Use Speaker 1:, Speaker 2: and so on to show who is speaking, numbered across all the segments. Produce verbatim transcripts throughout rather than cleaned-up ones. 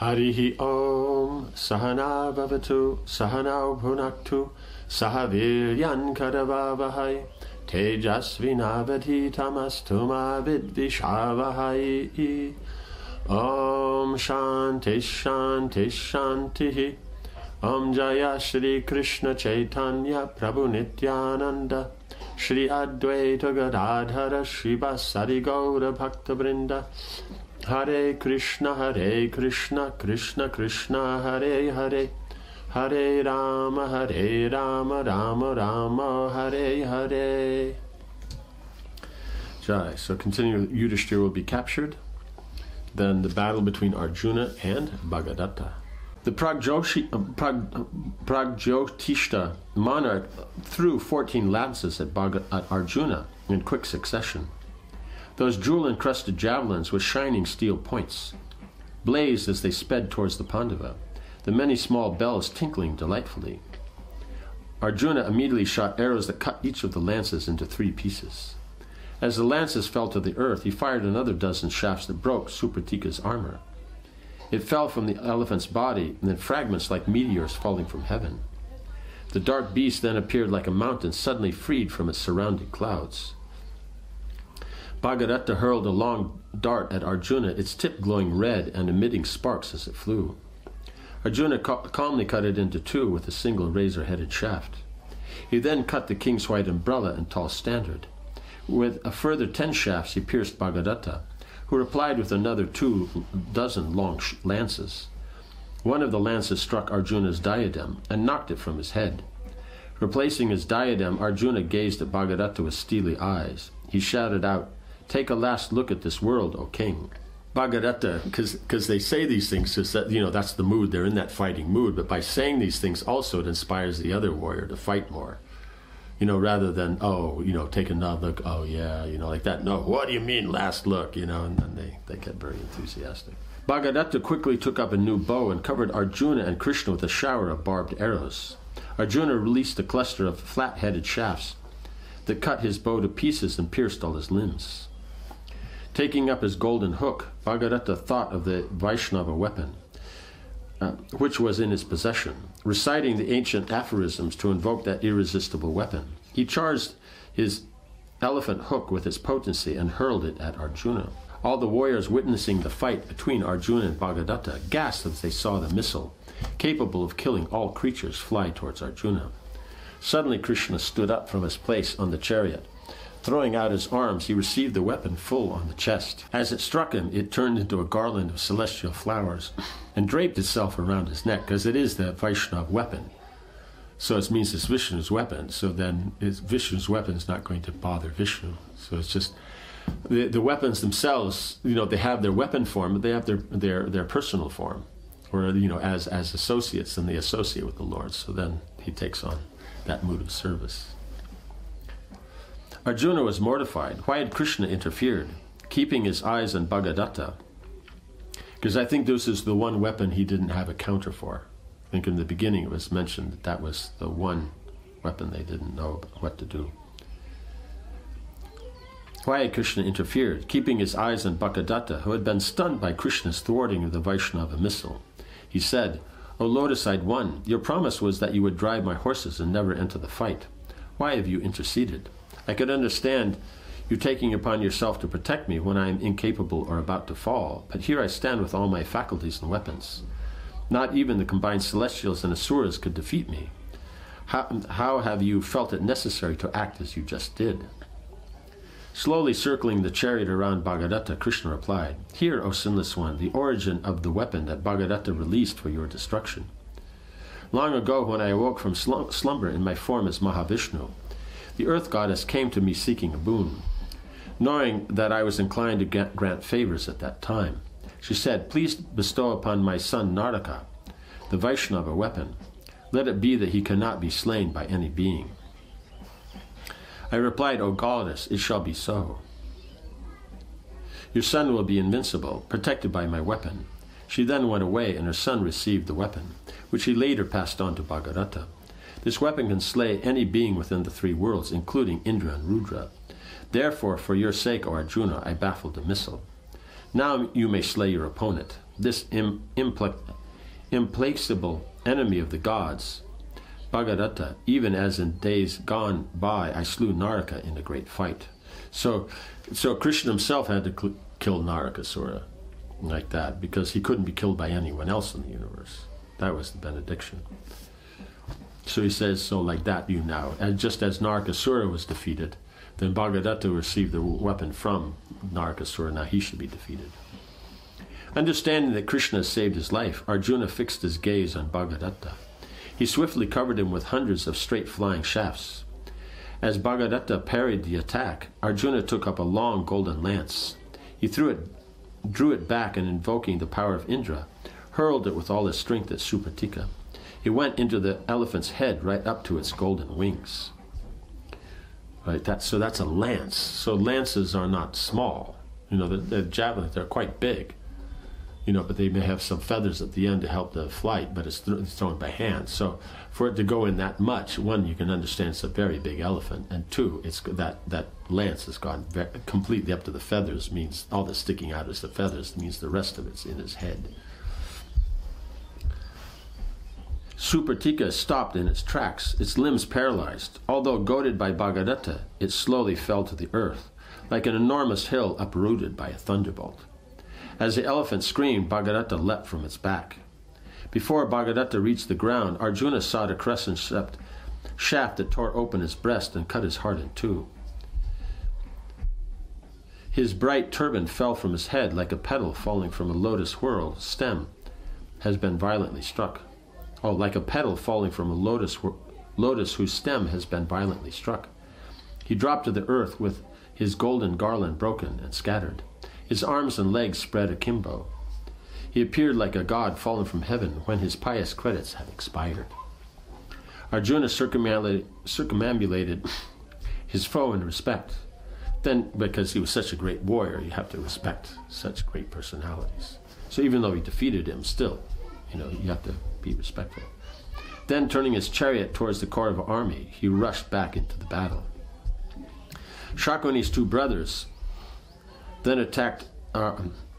Speaker 1: Harihi Om Sahana Bhavatu Sahanau Bhunaktu Sahaviryan Kadavavahai Tejasvinavadhitamastu Vidvishavahai. Om Shanti Shanti Shanti. Om Jaya Shri Krishna Chaitanya Prabhu Nityananda Shri Advaita Gadadhara Srivasadi Gaura Bhakta Vrinda. Hare Krishna Hare Krishna Krishna Krishna Hare Hare Hare Rama Hare Rama Rama Rama Hare Hare. Jai. So continue, Yudhishthira will be captured. Then the battle between Arjuna and Bhagadatta. The Pragjoshi, uh, Prag, uh, Pragjotishta monarch threw fourteen lances at, Bhagad, at Arjuna in quick succession. Those jewel-encrusted javelins with shining steel points blazed as they sped towards the Pandava, the many small bells tinkling delightfully. Arjuna immediately shot arrows that cut each of the lances into three pieces. As the lances fell to the earth, he fired another dozen shafts that broke Supratika's armor. It fell from the elephant's body, and then fragments like meteors falling from heaven. The dark beast then appeared like a mountain suddenly freed from its surrounding clouds. Bhagadatta hurled a long dart at Arjuna, its tip glowing red and emitting sparks as it flew. Arjuna ca- calmly cut it into two with a single razor-headed shaft. He then cut the king's white umbrella and tall standard. With a further ten shafts he pierced Bhagadatta, who replied with another two dozen long sh- lances. One of the lances struck Arjuna's diadem and knocked it from his head. Replacing his diadem, Arjuna gazed at Bhagadatta with steely eyes. He shouted out, "Take a last look at this world, O king." Bhagadatta, because they say these things, just that, you know, that's the mood, they're in that fighting mood, but by saying these things also it inspires the other warrior to fight more. You know, rather than, oh, you know, take another look, oh yeah, you know, like that. No, what do you mean last look, you know, and then they, they get very enthusiastic. Bhagadatta quickly took up a new bow and covered Arjuna and Krishna with a shower of barbed arrows. Arjuna released a cluster of flat-headed shafts that cut his bow to pieces and pierced all his limbs. Taking up his golden hook, Bhagadatta thought of the Vaishnava weapon, uh, which was in his possession, reciting the ancient aphorisms to invoke that irresistible weapon. He charged his elephant hook with its potency and hurled it at Arjuna. All the warriors witnessing the fight between Arjuna and Bhagadatta gasped as they saw the missile, capable of killing all creatures, fly towards Arjuna. Suddenly Krishna stood up from his place on the chariot. Throwing out his arms, he received the weapon full on the chest. As it struck him, it turned into a garland of celestial flowers and draped itself around his neck, because it is the Vaishnava weapon. So it means it's Vishnu's weapon. So then it's Vishnu's weapon is not going to bother Vishnu. So it's just the, the weapons themselves, you know, they have their weapon form, but they have their their, their personal form, or, you know, as, as associates, and they associate with the Lord. So then he takes on that mood of service. Arjuna was mortified. Why had Krishna interfered, keeping his eyes on Bhagadatta? Because I think this is the one weapon he didn't have a counter for. I think in the beginning it was mentioned that that was the one weapon they didn't know what to do. Why had Krishna interfered, keeping his eyes on Bhagadatta, who had been stunned by Krishna's thwarting of the Vaishnava missile? He said, "O lotus-eyed one, your promise was that you would drive my horses and never enter the fight. Why have you interceded? I could understand you taking upon yourself to protect me when I am incapable or about to fall, but here I stand with all my faculties and weapons. Not even the combined celestials and asuras could defeat me. How, how have you felt it necessary to act as you just did?" Slowly circling the chariot around Bhagadatta, Krishna replied, "Hear, O sinless one, the origin of the weapon that Bhagadatta released for your destruction. Long ago, when I awoke from slum- slumber in my form as Mahavishnu, the earth goddess came to me seeking a boon. Knowing that I was inclined to get, grant favors at that time, she said, 'Please bestow upon my son Naraka the Vaishnava weapon. Let it be that he cannot be slain by any being.' I replied, 'O goddess, it shall be so. Your son will be invincible, protected by my weapon.' She then went away, and her son received the weapon, which he later passed on to Bhagadatta. This weapon can slay any being within the three worlds, including Indra and Rudra. Therefore, for your sake, O Arjuna, I baffled the missile. Now you may slay your opponent. this im- impl- implacable enemy of the gods, Bhagadatta, even as in days gone by I slew Naraka in a great fight. So, so Krishna himself had to cl- kill Narakasura like that, because he couldn't be killed by anyone else in the universe. That was the benediction. So he says, so like that you now, and just as Narakasura was defeated, then Bhagadatta received the weapon from Narakasura, now he should be defeated. Understanding that Krishna saved his life, Arjuna fixed his gaze on Bhagadatta. He swiftly covered him with hundreds of straight flying shafts. As Bhagadatta parried the attack, Arjuna took up a long golden lance. He threw it, drew it back, and invoking the power of Indra, hurled it with all his strength at Supratika. It went into the elephant's head right up to its golden wings. Right, that, so that's a lance. So lances are not small. You know, the, the javelins, they're quite big. You know, but they may have some feathers at the end to help the flight, but it's, th- it's thrown by hand. So for it to go in that much, one, you can understand it's a very big elephant, and two, it's that, that lance has gone very, completely up to the feathers, means all that's sticking out is the feathers, means the rest of it's in his head. Supratika stopped in its tracks, its limbs paralyzed. Although goaded by Bhagadatta, it slowly fell to the earth, like an enormous hill uprooted by a thunderbolt. As the elephant screamed, Bhagadatta leapt from its back. Before Bhagadatta reached the ground, Arjuna saw the crescent shaft that tore open his breast and cut his heart in two. His bright turban fell from his head like a petal falling from a lotus whorl stem has been violently struck. Oh, like a petal falling from a lotus, lotus whose stem has been violently struck. He dropped to the earth with his golden garland broken and scattered. His arms and legs spread akimbo. He appeared like a god fallen from heaven when his pious credits had expired. Arjuna circumambulated, circumambulated his foe in respect. Then, because he was such a great warrior, you have to respect such great personalities. So even though he defeated him, still, you know, you have to be respectful. Then, turning his chariot towards the Kaurava army, he rushed back into the battle. Shakuni's two brothers then attacked uh,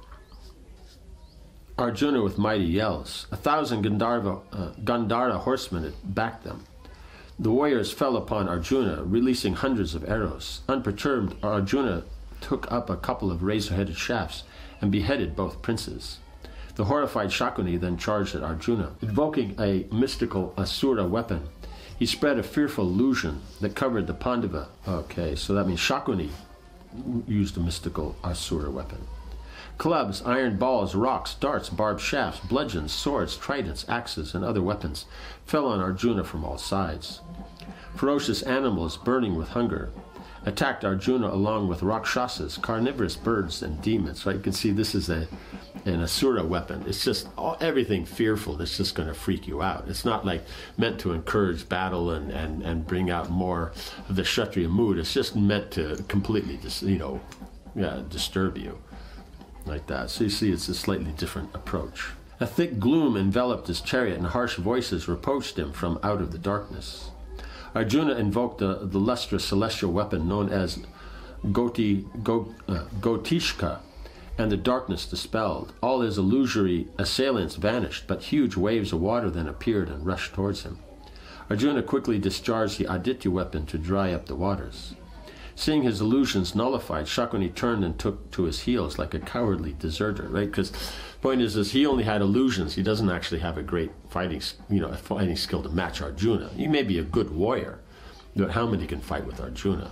Speaker 1: Arjuna with mighty yells. A thousand Gandharva, uh, Gandhara horsemen backed them. The warriors fell upon Arjuna, releasing hundreds of arrows. Unperturbed, Arjuna took up a couple of razor-headed shafts and beheaded both princes. The horrified Shakuni then charged at Arjuna. Invoking a mystical Asura weapon, he spread a fearful illusion that covered the Pandava. Okay, so that means Shakuni used a mystical Asura weapon. Clubs, iron balls, rocks, darts, barbed shafts, bludgeons, swords, tridents, axes, and other weapons fell on Arjuna from all sides. Ferocious animals, burning with hunger, attacked Arjuna along with rakshasas, carnivorous birds, and demons. So you can see this is a an Asura weapon. It's just all, everything fearful that's just going to freak you out. It's not like meant to encourage battle and, and, and bring out more of the Kshatriya mood. It's just meant to completely just, you know, yeah, disturb you like that. So you see it's a slightly different approach. A thick gloom enveloped his chariot and harsh voices reproached him from out of the darkness. Arjuna invoked the, the lustrous celestial weapon known as Goti, Go, uh, Gotishka, and the darkness dispelled. All his illusory assailants vanished, but huge waves of water then appeared and rushed towards him. Arjuna quickly discharged the Aditya weapon to dry up the waters. Seeing his illusions nullified, Shakuni turned and took to his heels like a cowardly deserter, right? Because the point is, is he only had illusions. He doesn't actually have a great fighting, you know, fighting skill to match Arjuna. He may be a good warrior, but how many can fight with Arjuna?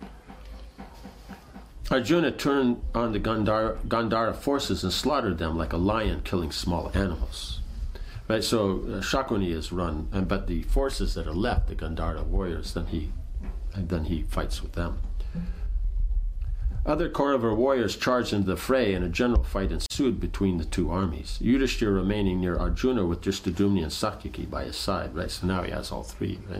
Speaker 1: Arjuna turned on the Gandhara, Gandhara forces and slaughtered them like a lion killing small animals. Right, so uh, Shakuni is run, and but the forces that are left, the Gandhara warriors, then he, and then he fights with them. Other Kaurava warriors charged into the fray, and a general fight ensued between the two armies. Yudhishthira remaining near Arjuna with Drishtadyumna and Satyaki by his side. Right, so now he has all three. Right.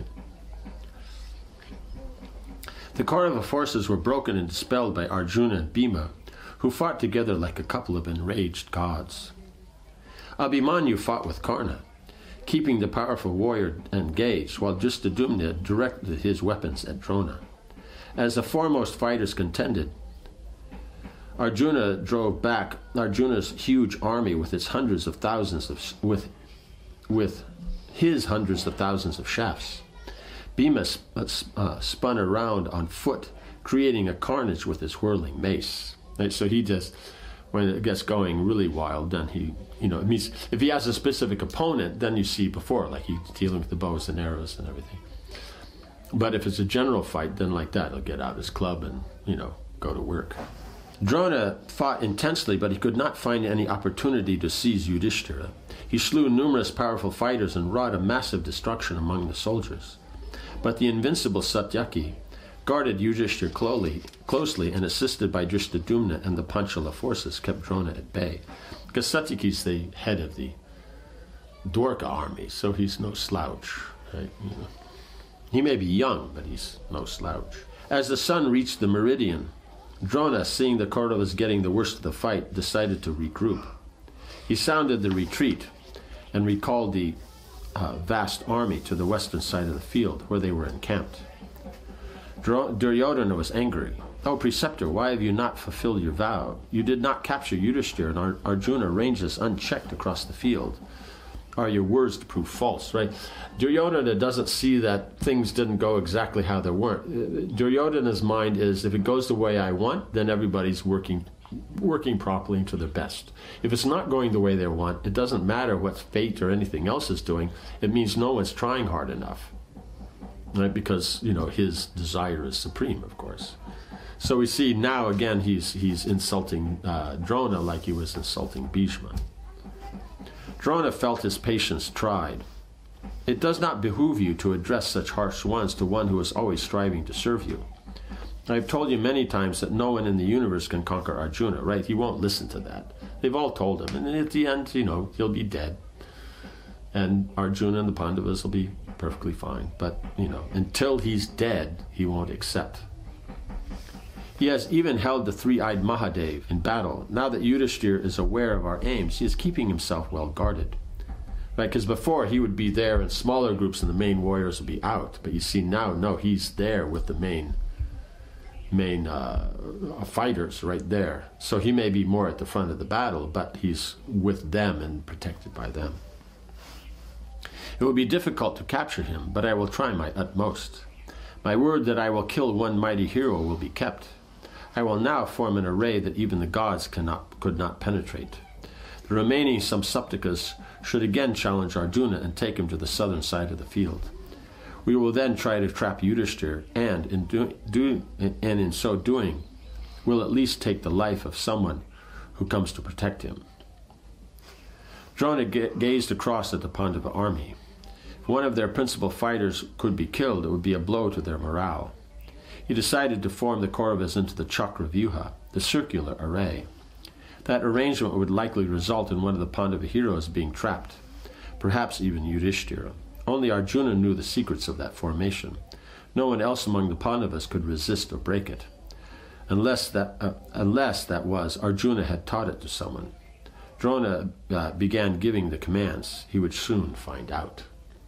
Speaker 1: The Kaurava forces were broken and dispelled by Arjuna and Bhima, who fought together like a couple of enraged gods. Abhimanyu fought with Karna, keeping the powerful warrior engaged, while Drishtadyumna directed his weapons at Drona. As the foremost fighters contended, Arjuna drove back Arjuna's huge army with its hundreds of thousands of with with his hundreds of thousands of shafts. Bhima uh, spun around on foot, creating a carnage with his whirling mace. Right? So he just, when it gets going really wild, then he, you know, it means if he has a specific opponent, then you see before, like he's dealing with the bows and arrows and everything. But if it's a general fight, then like that, he'll get out his club and, you know, go to work. Drona fought intensely, but he could not find any opportunity to seize Yudhishthira. He slew numerous powerful fighters and wrought a massive destruction among the soldiers. But the invincible Satyaki guarded Yudhishthira closely, closely and assisted by Drishtadyumna and the Panchala forces kept Drona at bay. Because Satyaki's the head of the Dwarka army, so he's no slouch. Right? You know. He may be young, but he's no slouch. As the sun reached the meridian, Drona, seeing the Kauravas getting the worst of the fight, decided to regroup. He sounded the retreat and recalled the uh, vast army to the western side of the field where they were encamped. Duryodhana was angry. "Oh, preceptor, why have you not fulfilled your vow? You did not capture Yudhishthira, and Ar- Arjuna ranges unchecked across the field. Are your words to prove false?" Right? Duryodhana doesn't see that things didn't go exactly how they were. Duryodhana's mind is, if it goes the way I want, then everybody's working working properly and to their best. If it's not going the way they want, it doesn't matter what fate or anything else is doing. It means no one's trying hard enough. Right? Because, you know, his desire is supreme, of course. So we see now, again, he's, he's insulting uh, Drona like he was insulting Bhishma. Drona felt his patience tried. "It does not behoove you to address such harsh ones to one who is always striving to serve you. I have told you many times that no one in the universe can conquer Arjuna," right? He won't listen to that. They've all told him. And at the end, you know, he'll be dead. And Arjuna and the Pandavas will be perfectly fine. But, you know, until he's dead, he won't accept. He has even held the three-eyed Mahadev in battle. Now that Yudhishthira is aware of our aims, he is keeping himself well guarded. Right? Because before he would be there in smaller groups and the main warriors would be out. But you see now, no, he's there with the main main uh, fighters right there. So he may be more at the front of the battle, but he's with them and protected by them. It will be difficult to capture him, but I will try my utmost. My word that I will kill one mighty hero will be kept. I will now form an array that even the gods cannot, could not penetrate. The remaining Samsaptakas should again challenge Arjuna and take him to the southern side of the field. We will then try to trap Yudhishthira, and in, do, do, and in so doing, will at least take the life of someone who comes to protect him. Drona ga- gazed across at the Pandava army. If one of their principal fighters could be killed, it would be a blow to their morale. He decided to form the Kauravas into the Chakravyuha, the circular array. That arrangement would likely result in one of the Pandava heroes being trapped, perhaps even Yudhishthira. Only Arjuna knew the secrets of that formation. No one else among the Pandavas could resist or break it. Unless that, uh, unless that was, Arjuna had taught it to someone. Drona uh, began giving the commands. He would soon find out.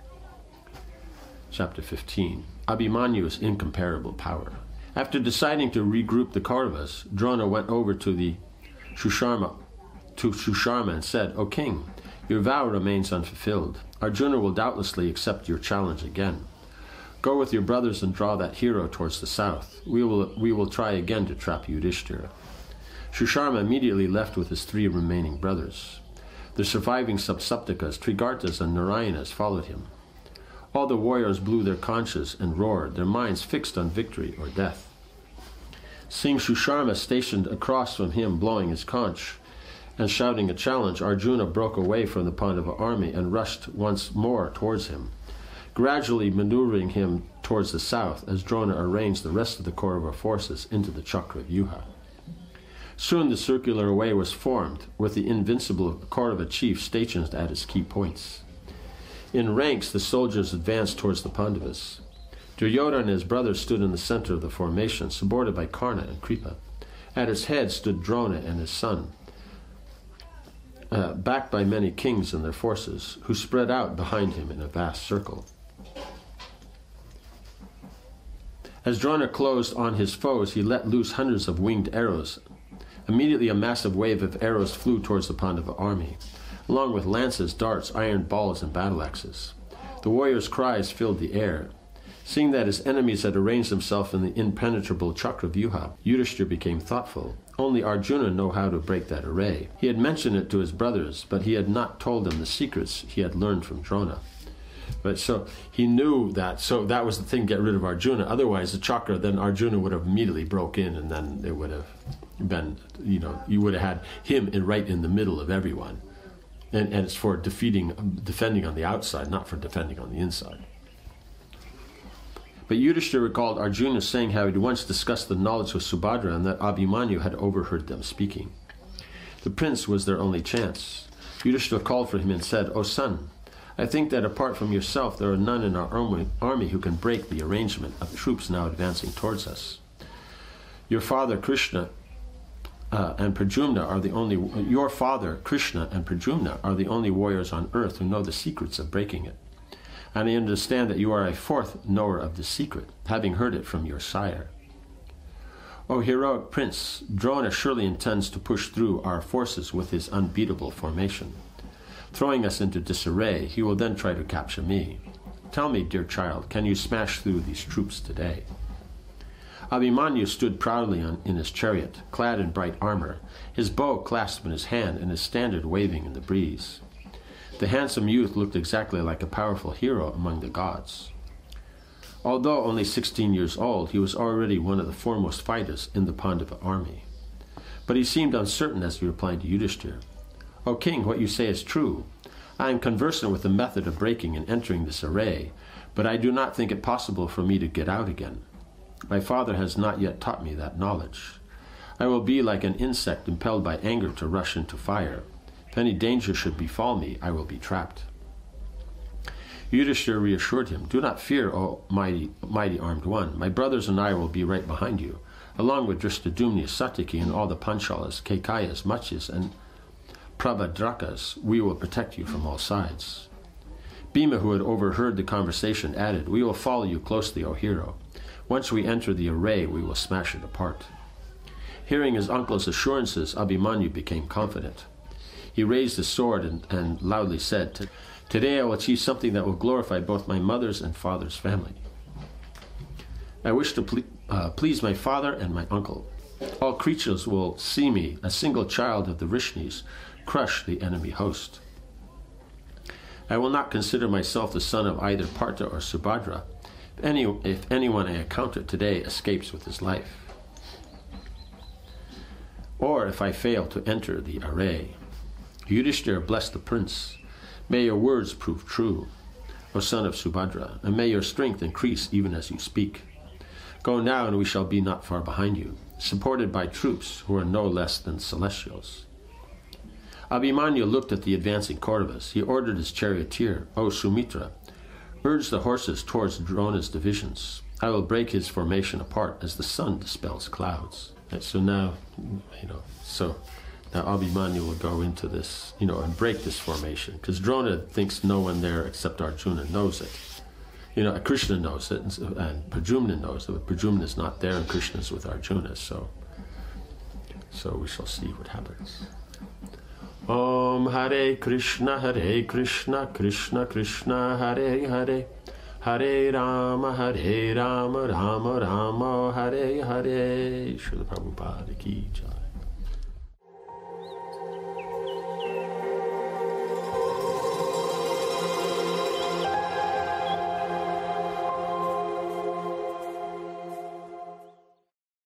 Speaker 1: Chapter fifteen. Abhimanyu's incomparable power. After deciding to regroup the Kauravas, Drona went over to the Shusharma, to Shusharma and said, "O king, your vow remains unfulfilled. Arjuna will doubtlessly accept your challenge again. Go with your brothers and draw that hero towards the south. We will, we will try again to trap Yudhishthira." Shusharma immediately left with his three remaining brothers. The surviving Sapsaptakas, Trigartas and Narayanas, followed him. All the warriors blew their conches and roared, their minds fixed on victory or death. Seeing Shusharma stationed across from him blowing his conch and shouting a challenge, Arjuna broke away from the Pandava army and rushed once more towards him, gradually maneuvering him towards the south as Drona arranged the rest of the Kaurava forces into the Chakravyuha. Soon the circular way was formed, with the invincible Kaurava chief stationed at its key points. In ranks, the soldiers advanced towards the Pandavas. Duryodhana and his brothers stood in the center of the formation, supported by Karna and Kripa. At its head stood Drona and his son, uh, backed by many kings and their forces, who spread out behind him in a vast circle. As Drona closed on his foes, he let loose hundreds of winged arrows, Immediately a massive wave of arrows flew towards the Pandava army, along with lances, darts, iron balls, and battle axes. The warriors' cries filled the air. Seeing that his enemies had arranged themselves in the impenetrable Chakravyuha, Yudhishthira became thoughtful. Only Arjuna knew how to break that array. He had mentioned it to his brothers, but he had not told them the secrets he had learned from Drona. But so he knew that, so that was the thing, get rid of Arjuna. Otherwise, the chakra, then Arjuna would have immediately broke in, and then it would have been, you know, you would have had him in, right in the middle of everyone. And, and it's for defeating, defending on the outside, not for defending on the inside. But Yudhishthira recalled Arjuna saying how he had once discussed the knowledge with Subhadra and that Abhimanyu had overheard them speaking. The prince was their only chance. Yudhishthira called for him and said, "O son, I think that apart from yourself, there are none in our army who can break the arrangement of troops now advancing towards us. Your father Krishna uh, and Pradyumna are the only your father Krishna and Pradyumna are the only warriors on earth who know the secrets of breaking it. And I understand that you are a fourth knower of the secret, having heard it from your sire. O heroic prince, Drona surely intends to push through our forces with his unbeatable formation. Throwing us into disarray, he will then try to capture me. Tell me, dear child, can you smash through these troops today?" Abhimanyu stood proudly on, in his chariot, clad in bright armor, his bow clasped in his hand and his standard waving in the breeze. The handsome youth looked exactly like a powerful hero among the gods. Although only sixteen years old, he was already one of the foremost fighters in the Pandava army. But he seemed uncertain as he replied to Yudhishthira, "O king, what you say is true. I am conversant with the method of breaking and entering this array, but I do not think it possible for me to get out again. My father has not yet taught me that knowledge. I will be like an insect impelled by anger to rush into fire. If any danger should befall me, I will be trapped." Yudhishthira reassured him, "Do not fear, O mighty, mighty armed one. My brothers and I will be right behind you, along with Drishtadyumna, Satyaki, and all the Panchalas, Kekayas, Matsyas, and Prabhadrakas. We will protect you from all sides." Bhima, who had overheard the conversation, added, "We will follow you closely, O hero. Once we enter the array, we will smash it apart." Hearing his uncle's assurances, Abhimanyu became confident. He raised his sword and, and loudly said, "Today I will achieve something that will glorify both my mother's and father's family. I wish to ple uh, please my father and my uncle. All creatures will see me, a single child of the Rishnis, crush the enemy host. I will not consider myself the son of either Partha or Subhadra, if, any, if anyone I encounter today escapes with his life, or if I fail to enter the array." Yudhishthira blessed the prince. "May your words prove true, O son of Subhadra, and may your strength increase even as you speak. Go now, and we shall be not far behind you, supported by troops who are no less than celestials." Abhimanyu looked at the advancing Kauravas. He ordered his charioteer, "O Sumitra, urge the horses towards Drona's divisions. I will break his formation apart as the sun dispels clouds." And so now, you know, so now Abhimanyu will go into this, you know, and break this formation, because Drona thinks no one there except Arjuna knows it. You know, Krishna knows it, and, and Pradyumna knows it, but Pradyumna is not there, and Krishna is with Arjuna, so, so we shall see what happens. Om Hare Krishna, Hare Krishna, Krishna Krishna, Hare Hare, Hare Rama, Hare Rama, Rama Rama, Hare Hare. Srila Prabhupada ki jai.